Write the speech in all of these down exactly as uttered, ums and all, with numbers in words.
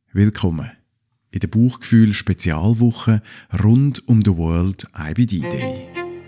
Willkommen in der Bauchgefühl-Spezialwoche rund um den World I B D Day.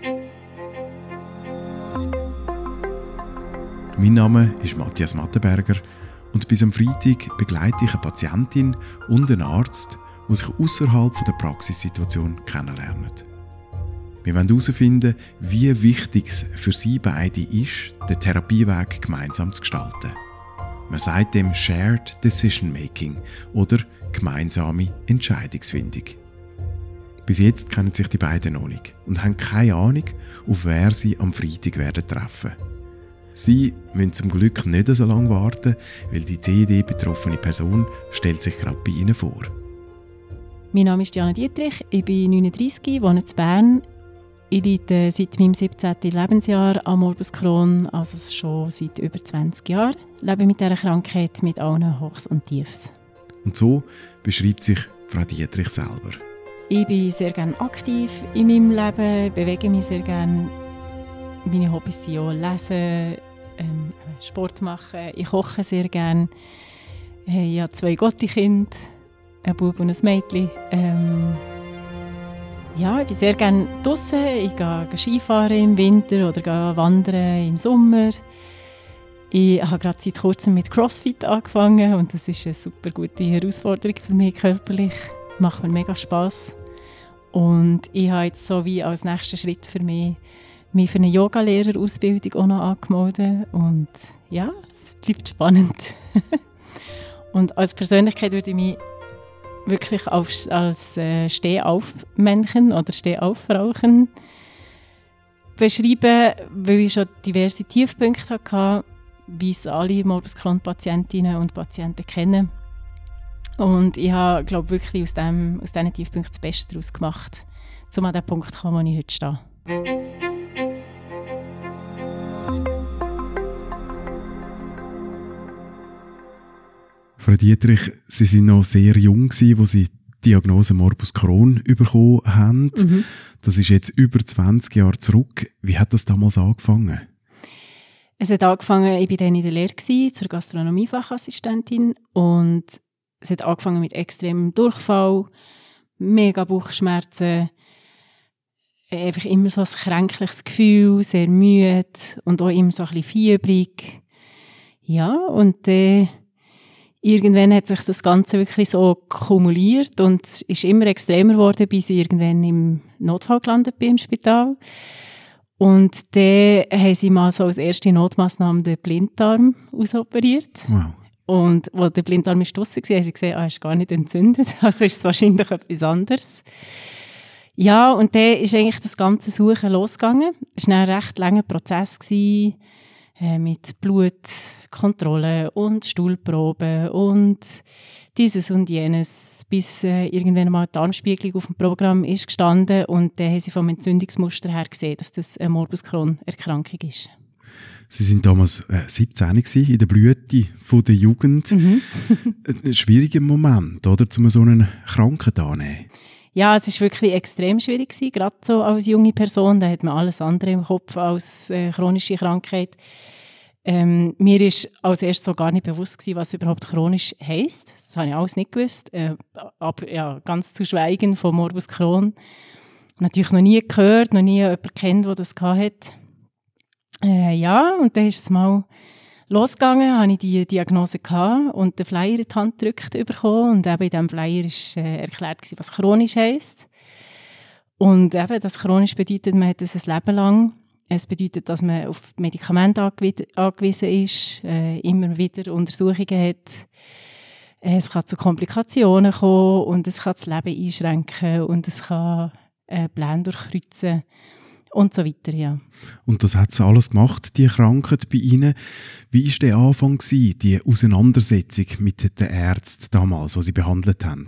Mein Name ist Matthias Mattenberger und bis am Freitag begleite ich eine Patientin und einen Arzt, die sich außerhalb der Praxissituation kennenlernen. Wir wollen herausfinden, wie wichtig es für sie beide ist, den Therapieweg gemeinsam zu gestalten. Man sagt dem Shared Decision Making oder gemeinsame Entscheidungsfindung. Bis jetzt kennen sich die beiden noch nicht und haben keine Ahnung, auf wer sie am Freitag werden treffen. Sie müssen zum Glück nicht so lange warten, weil die C E D-betroffene Person stellt sich gerade bei ihnen vor. Mein Name ist Diana Dietrich, ich bin neununddreissig, wohne in Bern. Ich leide seit meinem siebzehnten Lebensjahr an Morbus Crohn, also schon seit über zwanzig Jahren. Ich lebe mit dieser Krankheit mit allen Hochs und Tiefs. Und so beschreibt sich Frau Dietrich selber. Ich bin sehr gerne aktiv in meinem Leben, bewege mich sehr gerne. Meine Hobbys sind auch Lesen, ähm, Sport machen, ich koche sehr gerne. Ich habe zwei Gottikinder, ein Bub und ein Mädchen. Ähm, Ja, ich bin sehr gerne draussen. Ich gehe Skifahren im Winter oder gehe wandern im Sommer. Ich habe gerade seit kurzem mit CrossFit angefangen und das ist eine super gute Herausforderung für mich körperlich. Macht mir mega Spass. Und ich habe jetzt so wie als nächsten Schritt für mich, mich für eine Yogalehrerausbildung auch noch angemeldet. Und ja, es bleibt spannend. Und als Persönlichkeit würde ich mich wirklich als, als äh, Stehauf-Männchen oder Stehauf-Frauchen beschreiben, weil ich schon diverse Tiefpunkte hatte, wie es alle Morbus Crohn-Patientinnen und Patienten kennen. Und ich habe, glaube wirklich aus, dem, aus diesen Tiefpunkten das Beste daraus gemacht, um an den Punkt zu kommen, wo ich heute stehe. Frau Dietrich, Sie waren noch sehr jung, als Sie die Diagnose Morbus Crohn bekommen haben. Mhm. Das ist jetzt über zwanzig Jahre zurück. Wie hat das damals angefangen? Es hat angefangen, ich war dann in der Lehre zur Gastronomiefachassistentin und es hat angefangen mit extremem Durchfall, mega Bauchschmerzen, einfach immer so ein kränkliches Gefühl, sehr müde und auch immer so ein bisschen fiebrig. Ja, und äh, irgendwann hat sich das Ganze wirklich so kumuliert und es ist immer extremer geworden, bis ich irgendwann im Notfall gelandet bin im Spital. Und dann haben sie mal so als erste Notmaßnahme den Blinddarm ausoperiert. Wow. Und als der Blinddarm draussen war, haben sie gesehen, ah, er ist gar nicht entzündet. Also ist es wahrscheinlich etwas anderes. Ja, und dann ist eigentlich das ganze Suchen losgegangen. Es war ein recht langer Prozess gewesen, mit Blutkontrollen und Stuhlproben und dieses und jenes, bis äh, irgendwann mal die Darmspiegelung auf dem Programm ist gestanden und dann haben sie vom Entzündungsmuster her gesehen, dass das eine Morbus Crohn-Erkrankung ist. Sie waren damals äh, siebzehn gewesen, in der Blüte von der Jugend. Mhm. Ein schwieriger Moment, oder, um so einen Krankheit anzunehmen? Ja, es war wirklich extrem schwierig gewesen, gerade so als junge Person. Da hat man alles andere im Kopf als äh, chronische Krankheit. Ähm, mir war als erstes so gar nicht bewusst gewesen, was überhaupt chronisch heisst. Das habe ich alles nicht gewusst. Äh, aber ja, ganz zu schweigen von Morbus Crohn. Natürlich noch nie gehört, noch nie jemanden kennt, der das hatte. Äh, ja, und dann ist es mal losgegangen, hatte ich die Diagnose gehabt und den Flyer in die Hand gedrückt bekommen. Und eben in diesem Flyer war äh, erklärt, was chronisch heisst. Und eben, das chronisch bedeutet, man hat es ein Leben lang. Es bedeutet, dass man auf Medikamente angewiesen, angewiesen ist, äh, immer wieder Untersuchungen hat. Es kann zu Komplikationen kommen und es kann das Leben einschränken und es kann äh, Pläne durchkreuzen. Und so weiter, ja. Und das hat es alles gemacht, die Krankheit bei Ihnen. Wie war der Anfang, die Auseinandersetzung mit den Ärzten damals, die Sie behandelt haben?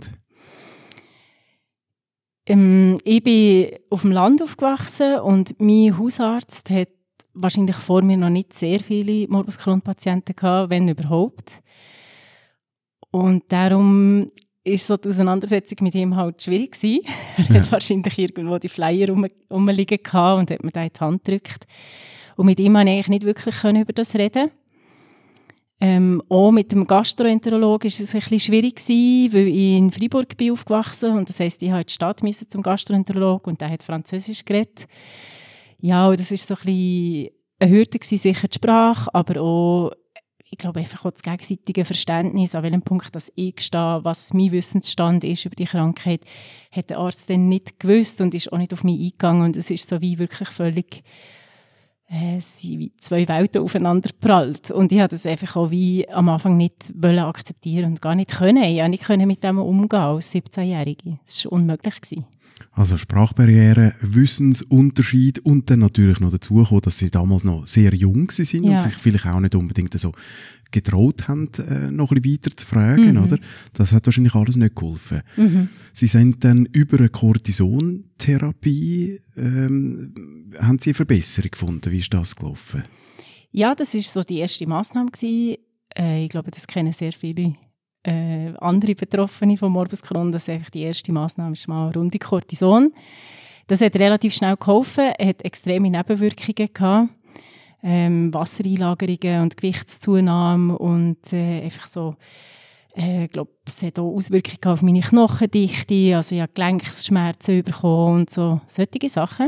Ähm, ich bin auf dem Land aufgewachsen und mein Hausarzt hat wahrscheinlich vor mir noch nicht sehr viele Morbus Crohn-Patienten gehabt, wenn überhaupt. Und darum ist so die Auseinandersetzung mit ihm halt schwierig gewesen. Er ja. hat wahrscheinlich irgendwo die Flyer rum, rumliegen gehabt und hat mir da in die Hand gedrückt. Und mit ihm konnte ich eigentlich nicht wirklich über das reden. Ähm, auch mit dem Gastroenterologen war es ein bisschen schwierig gewesen, weil ich in Freiburg bin aufgewachsen und das heisst, ich musste in die Stadt müssen zum Gastroenterologen und der hat Französisch geredet. Ja, und das war so ein bisschen eine Hürde gewesen, sicher die Sprache, aber auch, ich glaube, einfach auch das gegenseitige Verständnis, an welchem Punkt dass ich stehe, was mein Wissensstand ist über die Krankheit, hat der Arzt dann nicht gewusst und ist auch nicht auf mich eingegangen und es ist so wie wirklich völlig äh, sind wie zwei Welten aufeinander prallt. Und ich habe das einfach auch wie am Anfang nicht wollen akzeptieren und gar nicht können. Ich konnte nicht mit dem umgehen als siebzehnjährige. Das war unmöglich gewesen. Also Sprachbarriere, Wissensunterschied und dann natürlich noch dazu kommen, dass sie damals noch sehr jung waren Ja. und sich vielleicht auch nicht unbedingt so getraut haben, äh, noch ein bisschen weiter zu fragen, Mhm. oder? Das hat wahrscheinlich alles nicht geholfen. Mhm. Sie sind dann über eine Cortisontherapie, ähm, haben Sie eine Verbesserung gefunden? Wie ist das gelaufen? Ja, das war so die erste Massnahme gewesen. Äh, ich glaube, das kennen sehr viele äh, andere Betroffene von Morbus Crohn. Das ist einfach die erste Massnahme, ist mal runde Cortison. Das hat relativ schnell geholfen, hat extreme Nebenwirkungen gehabt. Ähm, Wassereinlagerungen und Gewichtszunahme und äh, einfach so, äh, ich glaube, es hat auch Auswirkungen auf meine Knochendichte, also ich habe Gelenkschmerzen bekommen und so, solche Sachen.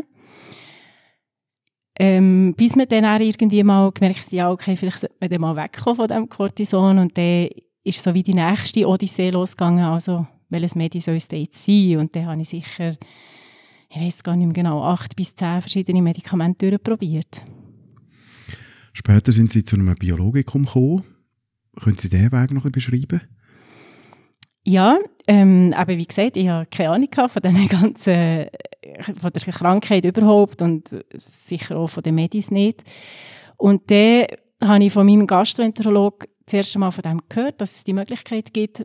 Ähm, bis man dann auch irgendwie mal gemerkt hat, ja, okay, vielleicht sollte man dann mal wegkommen von diesem Cortison und dann ist so wie die nächste Odyssee losgegangen, also welches Medi soll es denn jetzt sein? Und dann habe ich sicher, ich weiss gar nicht mehr genau, acht bis zehn verschiedene Medikamente durchprobiert. Später sind Sie zu einem Biologikum gekommen. Können Sie diesen Weg noch ein bisschen beschreiben? Ja, ähm, aber wie gesagt, ich hatte keine Ahnung von dieser ganzen, von der Krankheit überhaupt und sicher auch von den Medis nicht. Und dann habe ich von meinem Gastroenterologen das erste Mal von dem gehört, dass es die Möglichkeit gibt.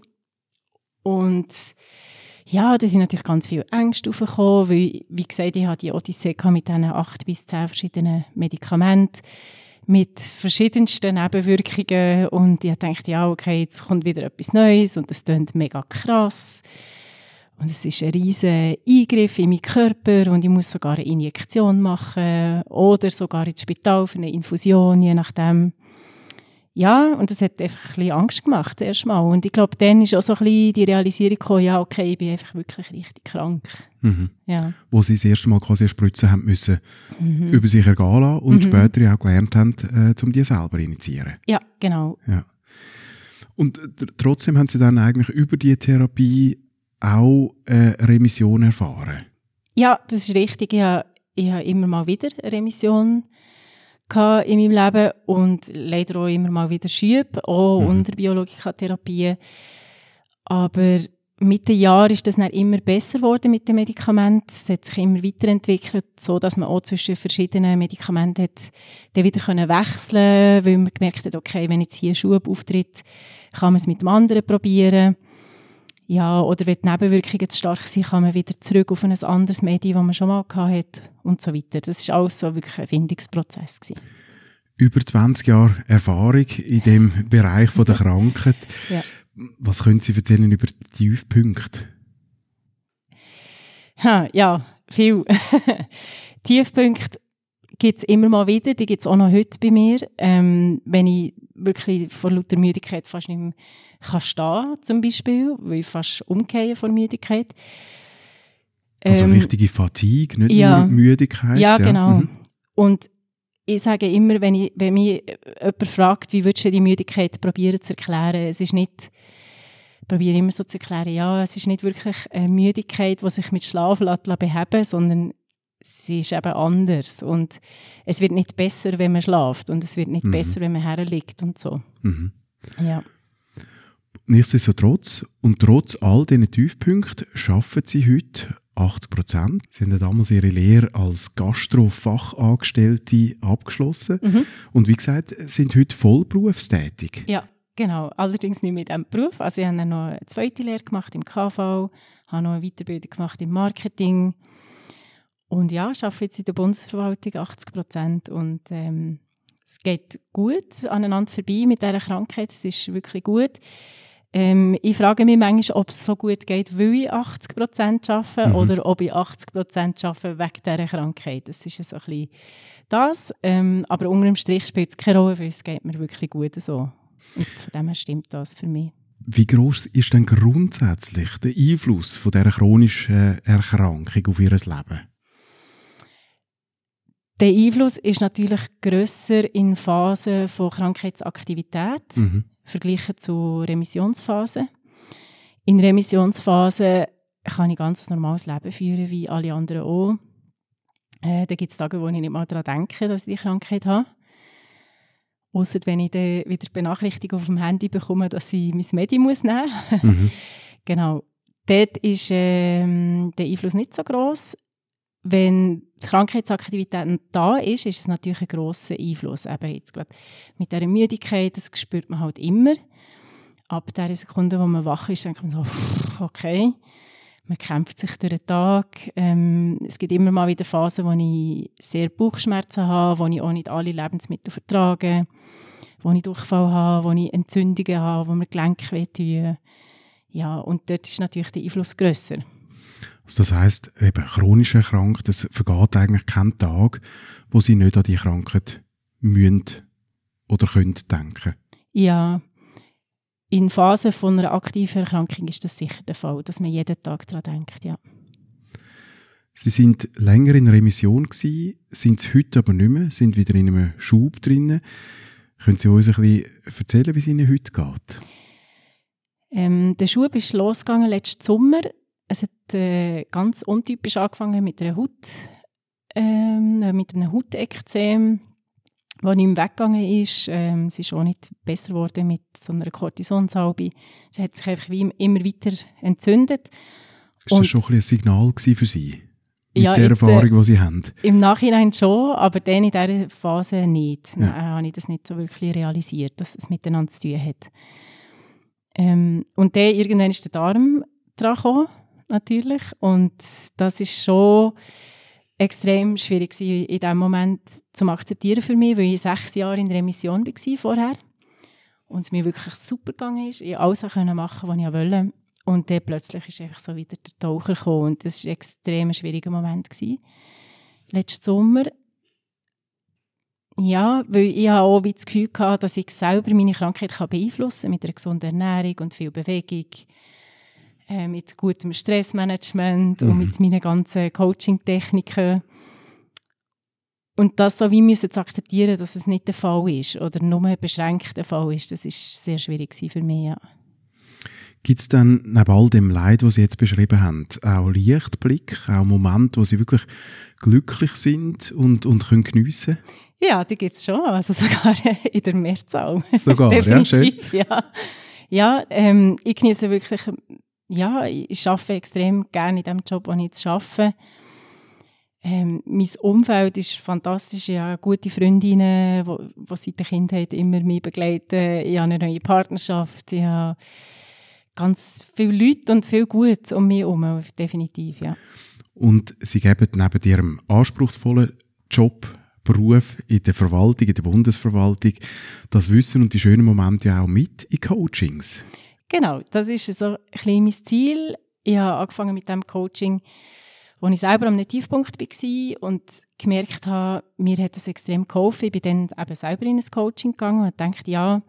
Und ja, da sind natürlich ganz viele Ängste aufgekommen, weil, wie gesagt, ich hatte die Odyssee mit diesen acht bis zehn verschiedenen Medikamenten, mit verschiedensten Nebenwirkungen und ich dachte, ja, okay, jetzt kommt wieder etwas Neues und das klingt mega krass und es ist ein riesiger Eingriff in meinen Körper und ich muss sogar eine Injektion machen oder sogar ins Spital für eine Infusion, je nachdem. Ja, und das hat einfach ein bisschen Angst gemacht, erst mal. Und ich glaube, dann ist auch so ein bisschen die Realisierung gekommen, ja, okay, ich bin einfach wirklich richtig krank. Mhm. Ja. Wo Sie das erste Mal quasi eine Spritze haben müssen, Mhm. über sich ergehen lassen und Mhm. später auch gelernt haben, äh, um die selber zu initiieren. Ja, genau. Ja. Und äh, trotzdem haben Sie dann eigentlich über die Therapie auch eine Remission erfahren? Ja, das ist richtig. Ich habe, ich habe immer mal wieder eine Remission gehabt in meinem Leben und leider auch immer mal wieder Schübe, auch Mhm. unter Biologikatherapie. Aber mit den Jahren ist das dann immer besser geworden mit den Medikamenten. Es hat sich immer weiterentwickelt, so dass man auch zwischen verschiedenen Medikamenten hat dann wieder können wechseln, weil man gemerkt hat, okay, wenn jetzt hier ein Schub auftritt, kann man es mit dem anderen probieren. Ja, oder wenn die Nebenwirkungen zu stark sind, kann man wieder zurück auf ein anderes Medium, das man schon mal hatte und so weiter. Das war alles so wirklich ein Findungsprozess gewesen. Über zwanzig Jahre Erfahrung in dem Bereich von der Krankheit. Ja. Was können Sie erzählen über die Tiefpunkte? Ha, ja, viel. Tiefpunkte gibt es immer mal wieder, die gibt es auch noch heute bei mir. Ähm, wenn ich wirklich vor lauter Müdigkeit fast nicht mehr kann stehen zum Beispiel, weil ich fast umgehe vor Müdigkeit. Also Ähm, richtige Fatigue, nicht ja. nur Müdigkeit. Ja, genau. Mhm. Und ich sage immer, wenn, ich, wenn mich jemand fragt, wie würdest du die Müdigkeit probieren zu erklären, es ist nicht, ich probiere immer so zu erklären, ja, es ist nicht wirklich eine Müdigkeit, die sich mit Schlaf lässt beheben, sondern sie ist eben anders und es wird nicht besser, wenn man schläft und es wird nicht Mhm. besser, wenn man herliegt und so. Mhm. Ja. Nichtsdestotrotz und trotz all diesen Tiefpunkten arbeiten Sie heute achtzig Prozent. Sie haben ja damals Ihre Lehre als Gastro-Fachangestellte abgeschlossen Mhm. und wie gesagt, sind heute voll berufstätig. Ja, genau. Allerdings nicht mit diesem Beruf. Also ich habe dann noch eine zweite Lehre gemacht im K V, habe noch eine Weiterbildung gemacht im Marketing und ja, ich arbeite jetzt in der Bundesverwaltung achtzig Prozent und ähm, es geht gut aneinander vorbei mit dieser Krankheit. Es ist wirklich gut. Ähm, ich frage mich manchmal, ob es so gut geht, weil ich achtzig Prozent arbeite Mhm. oder ob ich achtzig Prozent arbeite wegen dieser Krankheit. Das ist so ein bisschen das. Ähm, aber unter dem Strich spielt es keine Rolle, weil es geht mir wirklich gut so. Und von dem her stimmt das für mich. Wie gross ist denn grundsätzlich der Einfluss von dieser chronischen Erkrankung auf Ihr Leben? Der Einfluss ist natürlich grösser in Phasen von Krankheitsaktivität, mhm. verglichen zu Remissionsphasen. In Remissionsphasen kann ich ganz normales Leben führen, wie alle anderen auch. Äh, da gibt es Tage, wo ich nicht mal daran denke, dass ich die Krankheit habe. Ausser wenn ich dann wieder Benachrichtigung auf dem Handy bekomme, dass ich mein Medi muss nehmen muss. Mhm. Genau. Dort ist ähm, der Einfluss nicht so gross. Wenn die Krankheitsaktivität da ist, ist es natürlich ein grosser Einfluss. Eben jetzt gerade mit dieser Müdigkeit, das spürt man halt immer. Ab der Sekunde, wo man wach ist, denkt man so, okay, man kämpft sich durch den Tag. Ähm, es gibt immer mal wieder Phasen, wo ich sehr Bauchschmerzen habe, wo ich auch nicht alle Lebensmittel vertrage, wo ich Durchfall habe, wo ich Entzündungen habe, wo mir Gelenke wehtun. Ja, und dort ist natürlich der Einfluss grösser. Also das heisst, eben chronisch erkrankt, es vergeht eigentlich kein Tag, wo Sie nicht an die Krankheit müssen oder können denken. Ja, in Phasen von einer aktiven Erkrankung ist das sicher der Fall, dass man jeden Tag daran denkt, ja. Sie sind länger in Remission gewesen, sind es heute aber nicht mehr, sind wieder in einem Schub drin. Können Sie uns ein bisschen erzählen, wie es Ihnen heute geht? Ähm, der Schub ist losgegangen letzten Sommer. Es hat äh, ganz untypisch angefangen mit einer Haut, ähm, mit einem Hautekzem, das nicht mehr weggegangen ist. Ähm, es ist auch nicht besser geworden mit so einer Kortisonsalbe. Es hat sich einfach wie immer weiter entzündet. Ist das schon ein, ein Signal für Sie? Mit Ja, der jetzt, Erfahrung, die Sie haben? Im Nachhinein schon, aber dann in dieser Phase nicht. Ja. Nein, habe ich das nicht so wirklich realisiert, dass es miteinander zu tun hat. Ähm, und dann irgendwann ist der Darm dran gekommen, natürlich. Und das ist schon extrem schwierig gewesen, in diesem Moment zu akzeptieren für mich, weil ich sechs Jahre in Remission war vorher. Und es mir wirklich super gegangen ist. Ich alles machen konnte, was ich wollte. Und dann plötzlich ist einfach so wieder der Taucher gekommen. Und das war ein extrem schwieriger Moment gewesen. Letzten Sommer. Ja, weil ich auch das Gefühl hatte, dass ich selber meine Krankheit beeinflussen kann, mit einer gesunden Ernährung und viel Bewegung, äh, mit gutem Stressmanagement mhm. und mit meinen ganzen Coaching-Techniken. Und das so wie müssen zu akzeptieren, dass es nicht der Fall ist oder nur ein beschränkter Fall ist, das war sehr schwierig für mich, ja. Gibt es dann neben all dem Leid, das Sie jetzt beschrieben haben, auch Lichtblick, auch Momente, wo Sie wirklich glücklich sind und, und können geniessen? Ja, die gibt es schon, also sogar in der Mehrzahl. Sogar, ja, schön. Ja, ja ähm, ich genieße wirklich, ja, ich arbeite extrem gerne in dem Job, den ich jetzt arbeite. Ähm, mein Umfeld ist fantastisch, ich habe gute Freundinnen, die seit der Kindheit immer mich begleiten. Ich habe eine neue Partnerschaft, ich habe ganz viele Leute und viel Gutes um mich herum, definitiv, ja. Und Sie geben neben Ihrem anspruchsvollen Job, Beruf in der Verwaltung, in der Bundesverwaltung, das Wissen und die schönen Momente ja auch mit in Coachings. Genau, das ist so ein bisschen mein Ziel. Ich habe angefangen mit diesem Coaching, wo ich selber am Tiefpunkt war und gemerkt habe, mir hat das extrem geholfen. Ich bin dann eben selber in ein Coaching gegangen und dachte, ja,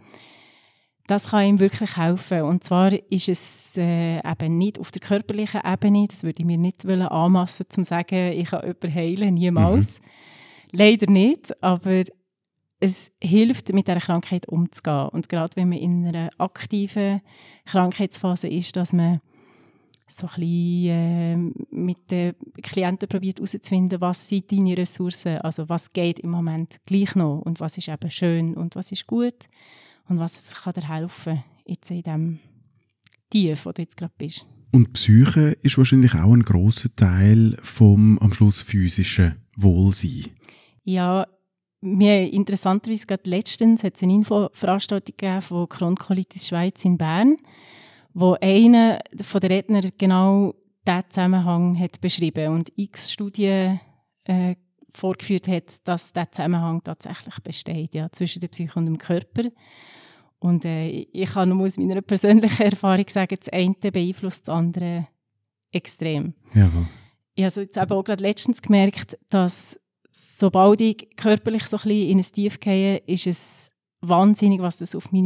das kann ihm wirklich helfen. Und zwar ist es äh, eben nicht auf der körperlichen Ebene, das würde ich mir nicht anmassen, um zu sagen, ich kann jemanden heilen, niemals. Mhm. Leider nicht, aber es hilft, mit dieser Krankheit umzugehen. Und gerade wenn man in einer aktiven Krankheitsphase ist, dass man so ein bisschen äh, mit den Klienten probiert herauszufinden, was sind deine Ressourcen, also was geht im Moment gleich noch und was ist eben schön und was ist gut. Und was kann dir helfen, jetzt in diesem Tief, wo du jetzt gerade bist. Und Psyche ist wahrscheinlich auch ein grosser Teil vom am Schluss physischen Wohlsein. Ja, mir interessanterweise gerade letztens hat es eine Infoveranstaltung gegeben von Crohn-Colitis Schweiz in Bern, wo einer von den Rednern genau diesen Zusammenhang hat beschrieben und x Studien äh, vorgeführt hat, dass dieser Zusammenhang tatsächlich besteht, ja, zwischen der Psyche und dem Körper. Und äh, ich kann nur aus meiner persönlichen Erfahrung sagen, das eine beeinflusst das andere extrem. Jawohl. Ich habe jetzt eben auch gerade letztens gemerkt, dass sobald ich körperlich so ein bisschen in ein Tief gehe, ist es wahnsinnig, was das auf meine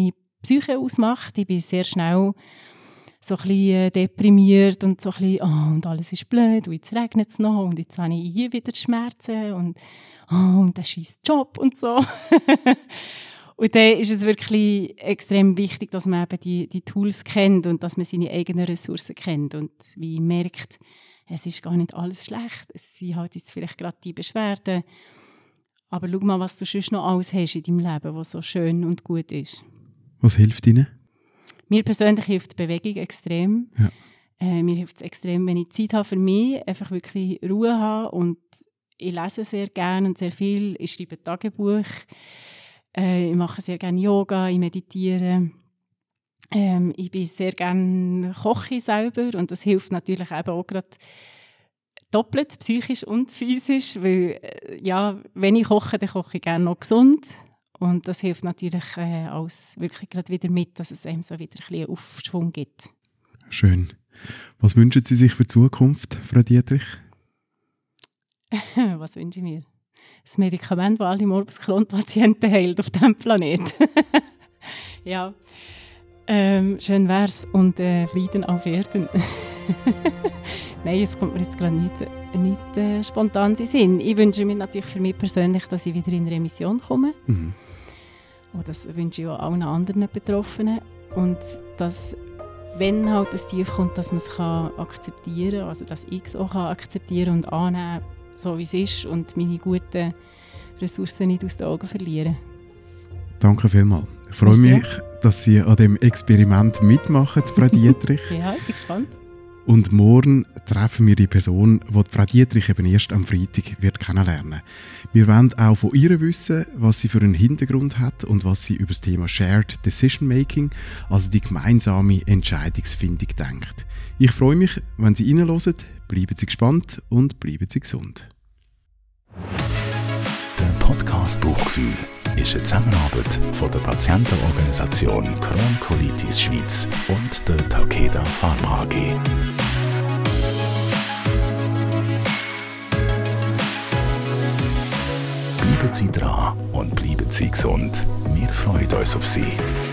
Psyche ausmacht. Ich bin sehr schnell so ein bisschen deprimiert und so ein bisschen, oh, und alles ist blöd und jetzt regnet es noch und jetzt habe ich hier wieder Schmerzen und, oh, und der scheiß Job und so. Und dann ist es wirklich extrem wichtig, dass man eben die, die Tools kennt und dass man seine eigenen Ressourcen kennt und wie merkt, es ist gar nicht alles schlecht. Es sind halt jetzt vielleicht gerade die Beschwerden. Aber schau mal, was du sonst noch alles hast in deinem Leben, was so schön und gut ist. Was hilft Ihnen? Mir persönlich hilft Bewegung extrem. Ja. Äh, mir hilft es extrem, wenn ich Zeit habe für mich, einfach wirklich Ruhe habe. Und ich lese sehr gerne und sehr viel. Ich schreibe Tagebuch. Äh, ich mache sehr gerne Yoga, ich meditiere. Ähm, ich bin sehr gerne koche selber und das hilft natürlich eben auch gerade doppelt, psychisch und physisch, weil äh, ja, wenn ich koche, dann koche ich gerne noch gesund und das hilft natürlich äh, alles wirklich gerade wieder mit, dass es einem so wieder ein bisschen Aufschwung gibt. Schön. Was wünschen Sie sich für die Zukunft, Frau Dietrich? Was wünsche ich mir? Das Medikament, das alle Morbus Crohn-Patienten heilt auf diesem Planeten. Ja, ähm, schön wär's und äh, Frieden auf Erden. Nein, es kommt mir jetzt gerade nicht, nicht äh, spontan in den Sinn. Ich wünsche mir natürlich für mich persönlich, dass ich wieder in Remission komme. Mhm. Und das wünsche ich auch allen anderen Betroffenen. Und dass, wenn halt das Tief kommt, dass man es kann akzeptieren kann, also dass ich es auch kann akzeptieren und annehmen, so wie es ist und meine guten Ressourcen nicht aus den Augen verlieren. Danke vielmals. Ich freue Merci. mich, dass Sie an dem Experiment mitmachen, Frau Dietrich. Ja, ich bin gespannt. Und morgen treffen wir die Person, die Frau Dietrich eben erst am Freitag wird kennenlernen. Wir wollen auch von ihr wissen, was sie für einen Hintergrund hat und was sie über das Thema Shared Decision Making, also die gemeinsame Entscheidungsfindung, denkt. Ich freue mich, wenn Sie reinhören. Bleiben Sie gespannt und bleiben Sie gesund. Der Podcast Bauchgefühl ist eine Zusammenarbeit von der Patientenorganisation Crohn-Colitis Schweiz und der Takeda Pharma A G. Bleiben Sie dran und bleiben Sie gesund. Wir freuen uns auf Sie.